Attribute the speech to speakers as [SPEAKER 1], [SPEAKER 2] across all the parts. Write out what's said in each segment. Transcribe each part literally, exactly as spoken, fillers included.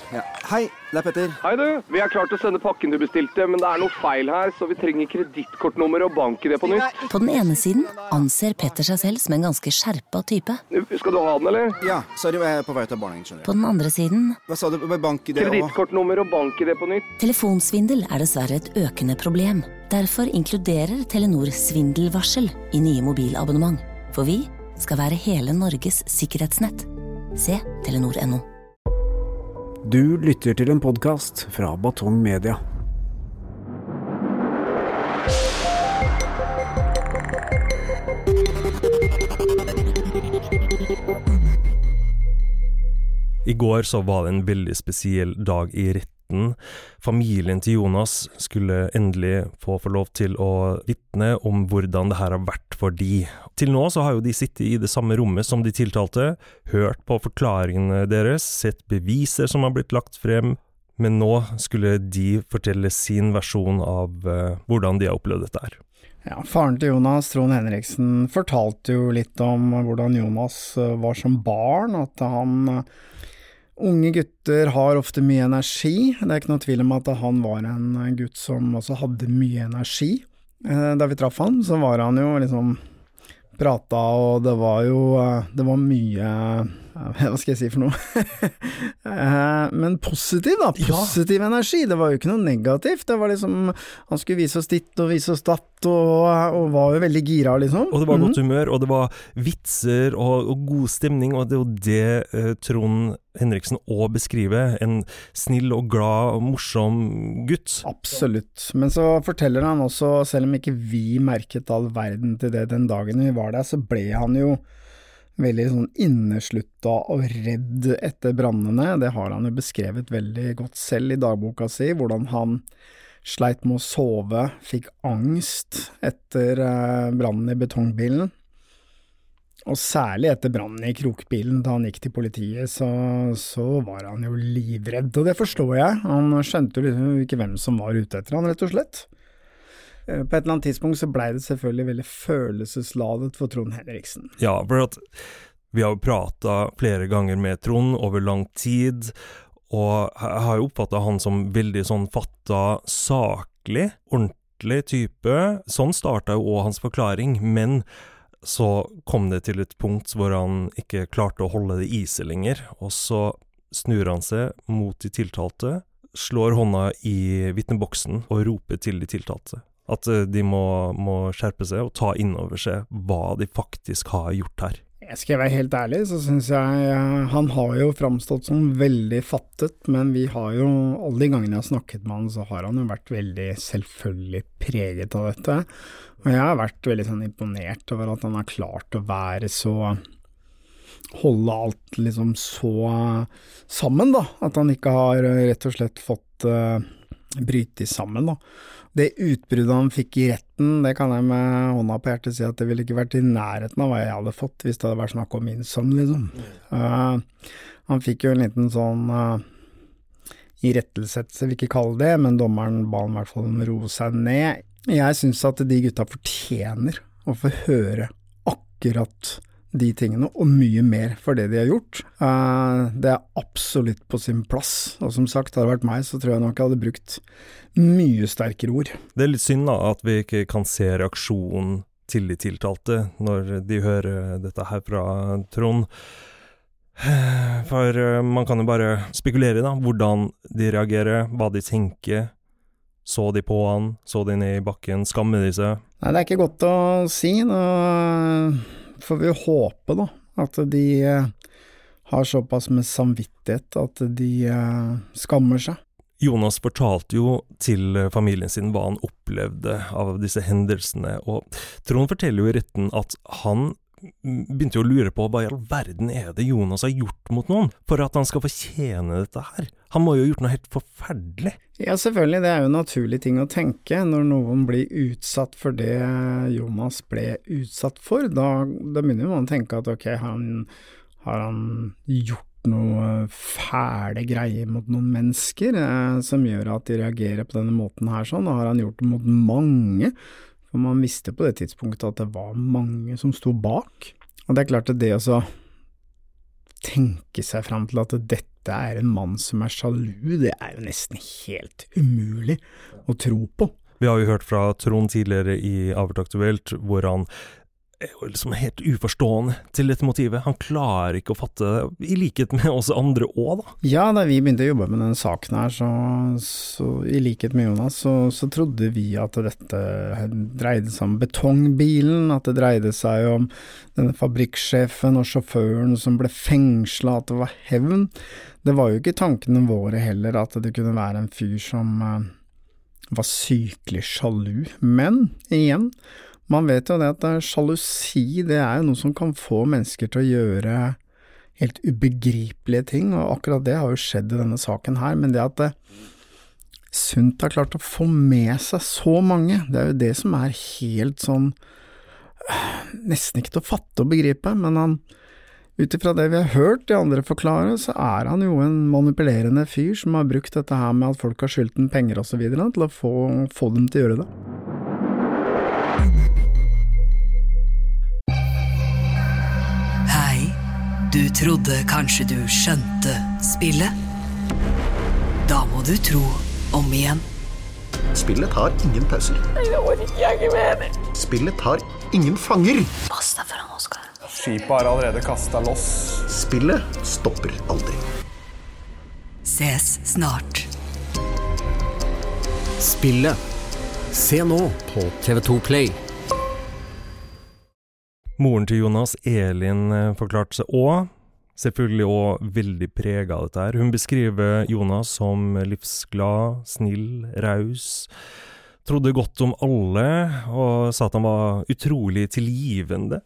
[SPEAKER 1] Ja. Hei, det er Petter.
[SPEAKER 2] Hei du, vi er klart til å sende pakken du bestilte, men det er noe feil her, så vi trenger kredittkortnummer og bank I det på nytt.
[SPEAKER 3] På den ene siden anser Petter seg selv som en ganske skjerpet type.
[SPEAKER 2] Skal du ha den, eller?
[SPEAKER 1] Ja, sorry, jeg er på vei til barnehagen, skjønner du.
[SPEAKER 3] På den andre siden...
[SPEAKER 1] Hva sa du med bank I det?
[SPEAKER 2] Kredittkortnummer og bank I det på nytt.
[SPEAKER 3] Telefonsvindel er dessverre et økende problem. Derfor inkluderer Telenor svindelvarsel I nye mobilabonnement. For vi skal være hele Norges sikkerhetsnett. Se telenor punktum no.
[SPEAKER 4] Du lytter til en podcast fra Batong Media.
[SPEAKER 5] I går så var det en veldig spesiell dag I retten. Familien til Jonas skulle endelig få få lov til å vittne om hvordan det her har vært for de. Til nå så har jo de sittet I det samme rommet som de tiltalte, hørt på forklaringene deres, sett beviser som har blitt lagt frem, men nå skulle de fortelle sin versjon av uh, hvordan de har opplevd dette her.
[SPEAKER 6] Ja, faren til Jonas, Trond Henriksen, fortalte jo litt om hvordan Jonas var som barn, at han... Unge gutter har ofte mye energi. Det er ikke noe tvil om at han var en gutt som også hadde mye energi. Da vi traff han, så var han jo liksom prata, og det var jo det var mye, hva skal jeg si for noe? Men positiv da, positiv ja. Energi. Det var jo ikke noe negativt. Det var liksom, han skulle vise oss ditt og vise oss datt, og, og var jo veldig gira liksom.
[SPEAKER 5] Og det var godt humør, og det var vitser og, og god stemning, og det var det eh, Trond Henriksen å beskrive, en snill og glad og morsom gutt.
[SPEAKER 6] Absolutt, men så forteller han også, selv om ikke vi merket all verden til det den dagen vi var der, så ble han jo veldig sånn inneslutta og redd etter brannene. Det har han jo beskrevet veldig godt selv I dagboka si, hvordan han sleit med å sove, fikk angst etter eh, brannen I betongbilen. Og særlig etter brannen I krokbilen, da han gikk til politiet, så, så var han jo livredd, og det forstår jeg. Han skjønte jo liksom ikke hvem som var ute etter han, rett og slett. På et eller annet tidspunkt så ble det selvfølgelig veldig følelsesladet for Trond Henriksen.
[SPEAKER 5] Ja, for at vi har jo pratet flere ganger med Trond over lang tid, og jeg har jo oppfattet han som veldig sånn fatta saklig, ordentlig type. Sånn startet jo også hans forklaring, men så kom det til et punkt hvor han ikke klarte å holde det I seg lenger, og så snur han seg mot de tiltalte, slår hånda I vitneboksen og roper til de tiltalte. At de må, må skjerpe seg og ta inn over seg hva de faktisk har gjort her.
[SPEAKER 6] Jeg skal være helt ærlig, så synes jeg han har jo fremstått som veldig fattet, men vi har jo, alle de gangene jeg har snakket med han, så har han jo vært veldig selvfølgelig preget av dette. Og jeg har vært veldig sånn imponert over at han har klart å være så, holde alt liksom så sammen da, at han ikke har rett og slett fått uh, bryte sammen da. Det utbruddet han fikk I retten, det kan jeg med hånda på hjertet si at det ville ikke vært I nærheten av hva jeg hadde fått hvis det hadde vært snakk om min sønn, liksom. Uh, han fikk jo en liten sånn uh, irettesettelse, vil ikke kalle det, men dommeren ba han I hvert fall om å roe seg ned. Jeg synes at de gutta fortjener å få høre akkurat de tingene, og mye mer for det de har gjort. Uh, det er absolutt på sin plass, og som sagt, hadde det vært meg, så tror jeg nok jeg hadde brukt mye sterkere ord.
[SPEAKER 5] Det er litt synd da, at vi ikke kan se reaksjonen til de tiltalte når de hører dette her fra Trond. For man kan jo bare spekulere da, hvordan de reagerer, hva de tenker. Så de på han, så de ned I bakken, skammer de seg?
[SPEAKER 6] Nei, det er ikke godt å si. Nå får vi håpe da, at de har såpass med samvittighet at de skammer seg.
[SPEAKER 5] Jonas fortalte jo til familien sin hva han opplevde av disse hendelsene, og Trond forteller jo I retten at han begynte jo å lure på hva I all verden er det Jonas har gjort mot noen, for at han skal fortjene dette her. Han må jo ha gjort noe helt forferdelig.
[SPEAKER 6] Ja, selvfølgelig, det er jo en naturlig ting å tenke når noen blir utsatt for det Jonas ble utsatt for. Da, da begynner man å tenke at ok, han, har han gjort noe fæle greier mot noen mennesker eh, som gjør at de reagerer på denne måten her sånn, og har han gjort det mot mange, for man visste på det tidspunktet at det var mange som sto bak, og det er klart at det også tenke seg frem til at dette dette er en mann som er sjalu, det er jo nesten helt umulig å tro på.
[SPEAKER 5] Vi har jo hørt fra Trond tidligere i Avhørt Aktuelt, hvor han er jo liksom helt uforstående til dette motivet. Han klarer ikke å fatte det, i likhet med oss andre også, da.
[SPEAKER 6] Ja, da vi begynte å jobbe med denne saken her, så, så i likhet med Jonas, så, så trodde vi at dette dreide seg om betongbilen, at det dreide seg om denne fabrikksjefen og sjåføren som ble fengslet, at det var hevn. Det var jo ikke tankene våre heller, at det kunne være en fyr som uh, var sykelig sjalu. Men igjen, man vet jo det at sjalusi, det er jo noe som kan få mennesker til å gjøre helt ubegripelige ting, og akkurat det har jo skjedd i denne saken her, men det at det, Sundt har klart å få med seg så mange, det er jo det som er helt sånn, nesten ikke til å fatte og begripe, men han, utifra det vi har hørt de andre forklare, så er han jo en manipulerende fyr som har brukt dette her med at folk har skyldt den penger og så videre, til å få, få dem til å gjøre det.
[SPEAKER 7] Du trodde kanskje du skjønte spillet? Da må du tro om igjen.
[SPEAKER 8] Spillet har ingen pauser.
[SPEAKER 7] Det orker jeg ikke mer.
[SPEAKER 8] Spillet har ingen fanger.
[SPEAKER 7] Pass deg for han, Oskar.
[SPEAKER 9] Skipet har allerede kastet loss.
[SPEAKER 8] Spillet stopper aldri.
[SPEAKER 7] Ses snart.
[SPEAKER 10] Spillet. Se nå på T V to Play.
[SPEAKER 5] Moren til Jonas, Elin, forklarte seg også, selvfølgelig også veldig preget av dette her. Hun beskriver Jonas som livsglad, snill, raus, trodde godt om alle, og sa at han var utrolig tilgivende.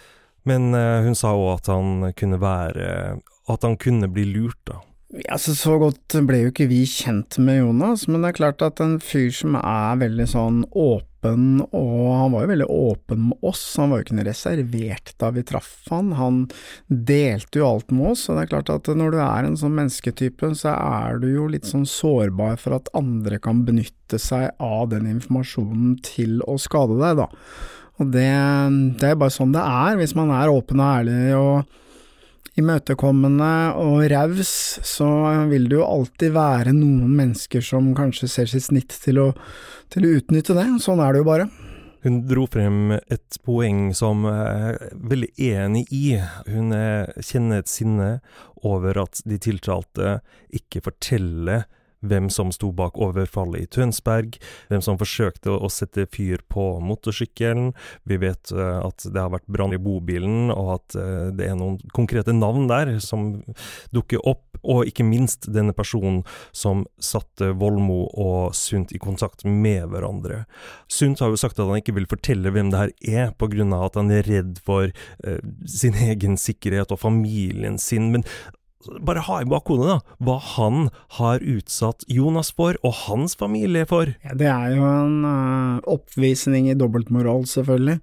[SPEAKER 5] Men hun sa også at han kunne være, at han kunne bli lurt da.
[SPEAKER 6] Ja, så, så godt ble jo ikke vi kjent med Jonas, men det er klart at en fyr som er veldig sånn åpen, og han var jo veldig åpen med oss, han var jo ikke noe reservert da vi traff han, han delte jo alt med oss, og det er klart at når du er en sånn mennesketype, så er du jo litt sånn sårbar for at andre kan benytte seg av den informasjonen til å skade deg da. Og det, det er bare sånn det er, hvis man er åpen og ærlig og imøtekommende og raus, så vil det jo alltid være noen mennesker som kanskje ser sitt snitt til å, til å utnytte det. Sånn er det jo bare.
[SPEAKER 5] Hun dro frem et poeng som jeg er veldig enig i. Hun kjenner et sinne over at de tiltalte ikke forteller hvem som stod bak overfallet i Tønsberg, hvem som forsøkte å sette fyr på motorsykkelen. Vi vet at det har vært brann i bobilen, og at det er noen konkrete navn der som dukker opp, og ikke minst denne personen som satte Vollmo og Sundt i kontakt med hverandre. Sundt har jo sagt at han ikke vil fortelle hvem det her er, på grunn av at han er redd for eh, sin egen sikkerhet og familien sin, men bare ha i bakhodet da, hva han har utsatt Jonas for, og hans familie for.
[SPEAKER 6] Ja, det er jo en uh, oppvisning i dobbeltmoral, selvfølgelig.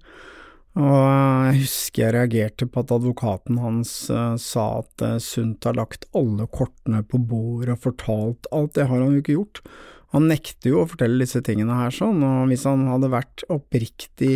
[SPEAKER 6] Og jeg husker jeg reagerte på at advokaten hans uh, sa at uh, Sundt har lagt alle kortene på bordet og fortalt alt. Det har han jo ikke gjort. Han nekter jo å fortelle disse tingene her sånn, og hvis han hadde vært oppriktig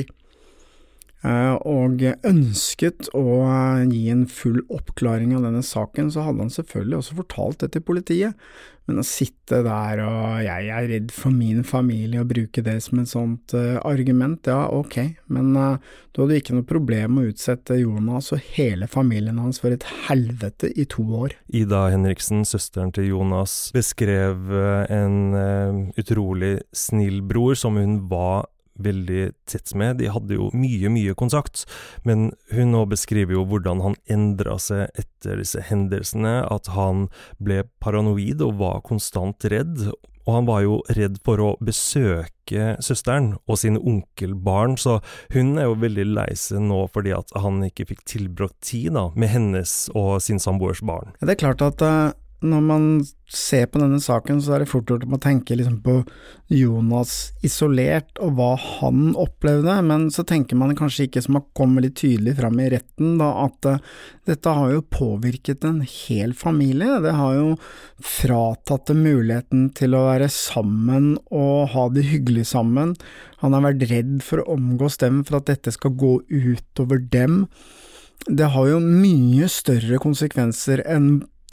[SPEAKER 6] og ønsket å gi en full oppklaring av denne saken, så hadde han selvfølgelig også fortalt det til politiet. Men å sitte der og jeg er redd for min familie og bruke det som et sånt uh, argument, ja, ok, men uh, du hadde ikke noe problem med å utsette Jonas og hele familien hans for et helvete i to år.
[SPEAKER 5] Ida Henriksen, søsteren til Jonas, beskrev en uh, utrolig snill bror som hun var veldig tett med. De hadde jo mye, mye kontakt, men hun nå beskriver jo hvordan han endret seg etter disse hendelsene, at han ble paranoid og var konstant redd, og han var jo redd for å besøke søsteren og sine onkelbarn, så hun er jo veldig lei seg nå fordi at han ikke fikk tilbrakt tid da, med hennes og sin samboers barn.
[SPEAKER 6] Det er klart at uh når man ser på denne saken, så er det fort gjort å tenke liksom på Jonas isolert og hva han opplevde, men så tenker man kanskje ikke, som har kommet litt tydelig frem i retten, da, at uh, dette har jo påvirket en hel familie. Det har jo fratatt dem muligheten til å være sammen og ha det hyggelig sammen. Han har vært redd for å omgås dem for at dette skal gå utover dem. Det har jo mye større konsekvenser enn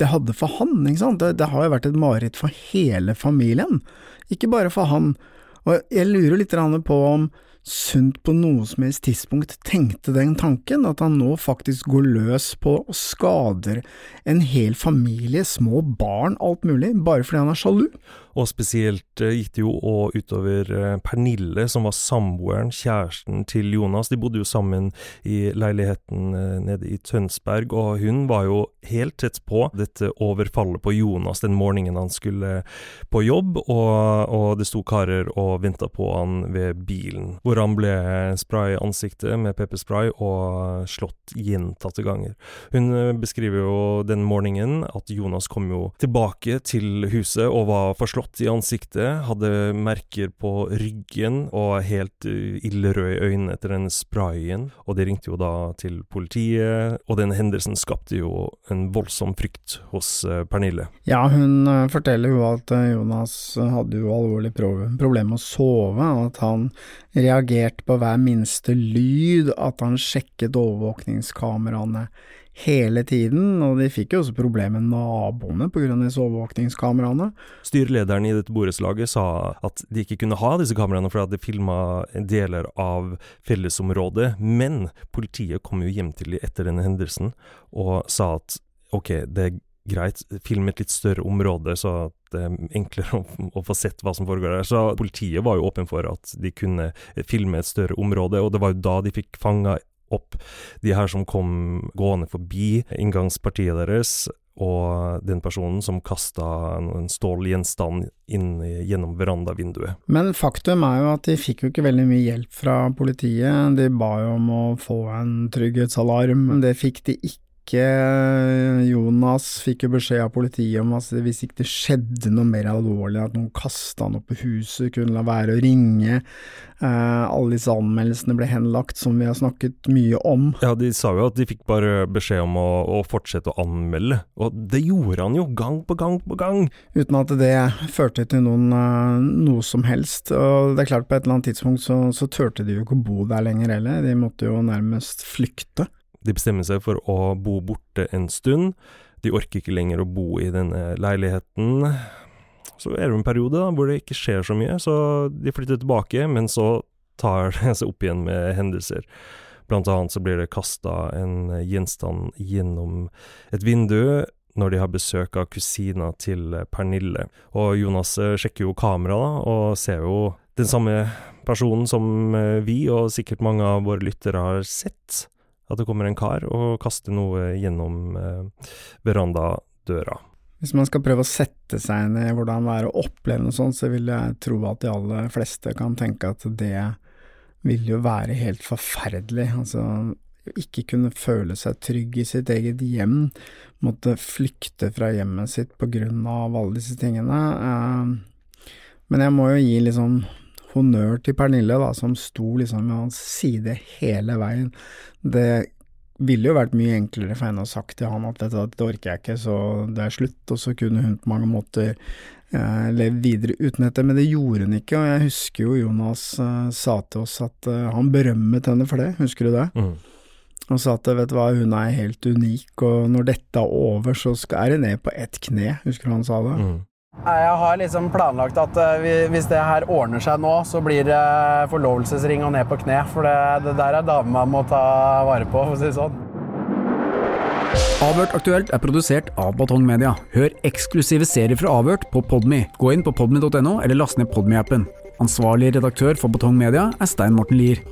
[SPEAKER 6] det hadde for han, ikke sant? Det, det har jo vært et mareritt for hele familien, ikke bare for han. Og jeg lurer litt på om Sundt på noe som helst tidspunkt tenkte den tanken, at han nå faktisk går løs på og skader en hel familie, små barn, alt mulig, bare fordi han er sjalu.
[SPEAKER 5] Og spesielt gikk det jo også utover Pernille, som var samboeren, kjæresten til Jonas. De bodde jo sammen i leiligheten nede i Tønsberg, og hun var jo helt tett på dette overfallet på Jonas den morgenen han skulle på jobb, og, og det sto karer og ventet på han ved bilen, hvor han ble spray i ansiktet med pepperspray og slått gjentatte ganger. Hun beskriver jo den morgenen at Jonas kom jo tilbake til huset og var forslått i ansiktet, hadde merker på ryggen og helt ildrød i øynene etter den sprayen, og det ringte jo da til politiet, og den hendelsen skapte jo en voldsom frykt hos Pernille.
[SPEAKER 6] Ja, hun forteller jo at Jonas hadde jo alvorlig problem med å sove, og at han reagerte på hver minste lyd, at han sjekket overvåkningskameraene hele tiden, og de fikk jo også problemer med naboene på grunn av disse overvåkningskameraene.
[SPEAKER 5] Styrlederen i dette borettslaget sa at de ikke kunne ha disse kameraene for at de filmet deler av fellesområdet, men politiet kom jo hjem til de etter denne hendelsen og sa at ok, det er greit, film et litt større område så at det er enklere å, å få sett hva som foregår der. Så politiet var jo åpen for at de kunne filme et større område, og det var jo da de fikk fanget opp de her som kom gående forbi inngangspartiet deres, og den personen som kastet en stålgjenstand inn gjennom verandavinduet. Men
[SPEAKER 6] faktum er jo at de fikk jo ikke veldig mye hjelp fra politiet. De ba jo om å få en trygghetsalarm, men det fikk de ikke. Jonas fikk jo beskjed av politiet om at hvis ikke det skjedde noe mer alvorlig, at noen kastet han opp på huset, kunne la være å ringe. Uh, alle disse anmeldelsene ble henlagt, som vi har snakket mye om.
[SPEAKER 5] Ja, de sa jo at de fikk bare beskjed om å, å fortsette å anmelde, og det gjorde han jo gang på gang på gang.
[SPEAKER 6] Uten at det førte til noen, uh, noe som helst, og det er klart på et eller annet tidspunkt så, så tørte de jo ikke å bo der lenger heller, de måtte jo nærmest flykte.
[SPEAKER 5] De bestemmer seg for å bo borte en stund. De orker ikke lenger å bo i denne leiligheten. Så er det en periode da, hvor det ikke skjer så mye, så de flytter tilbake, men så tar det seg opp igjen med hendelser. Blant annet så blir det kastet en gjenstand gjennom et vindu når de har besøk av kusina til Pernille. Og Jonas sjekker jo kamera da, og ser jo den samme personen som vi, og sikkert mange av våre lyttere har sett, at det kommer en kar og kaster noe gjennom eh, verandadøra.
[SPEAKER 6] Hvis man skal prøve å sette seg inn i hvordan det er å oppleve noe sånt, så vil jeg tro at de aller fleste kan tenke at det vil jo være helt forferdelig. Altså, ikke kunne føle seg trygg i sitt eget hjem, måtte flykte fra hjemmet sitt på grunn av alle disse tingene. Eh, men jeg må jo gi liksom honnør til Pernille da, som sto liksom ved hans side hele veien. Det ville jo vært mye enklere for henne å sagt til han at dette, dette orker jeg ikke, så det er slutt, og så kunne hun på mange måter eh, leve videre uten dette, men det gjorde hun ikke, og jeg husker jo Jonas eh, sa til oss at eh, han berømmet henne for det, husker du det? Mm. Og sa at, vet du hva, hun er helt unik, og når dette er over, så skal jeg ned på ett kne, husker du han sa det? Mm.
[SPEAKER 11] Jeg har liksom planlagt at hvis det her ordner seg nå, så blir det forlovelsesring og ned på kne, for det, det der er dame man må ta vare på, for å si det sånn.
[SPEAKER 4] Avhørt Aktuelt er produsert av Batong Media. Hør eksklusive serier fra Avhørt på Podme. Gå inn på podme punktum no eller last ned Podme-appen. Ansvarlig redaktør for Batong Media er Stein Morten Lier.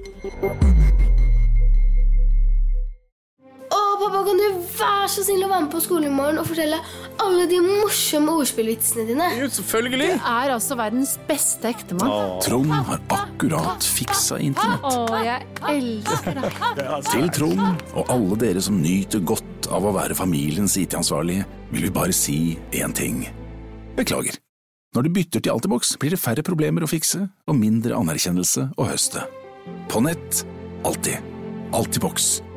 [SPEAKER 12] Pappa, kan du være så snill å være med på skolen i morgen og fortelle alle de morsomme ordspillvitsene dine?
[SPEAKER 13] Jo, selvfølgelig!
[SPEAKER 14] Du er altså verdens beste ektemann.
[SPEAKER 13] Åh. Trond har akkurat fiksa internett.
[SPEAKER 14] Åh, jeg elsker det.
[SPEAKER 13] Til Trond og alle dere som nyter godt av å være familiens I T-ansvarlige, vil vi bare si en ting. Beklager. Når du bytter til Altibox, blir det færre problemer å fikse og mindre anerkjennelse å høste. På nett, alltid. Altibox.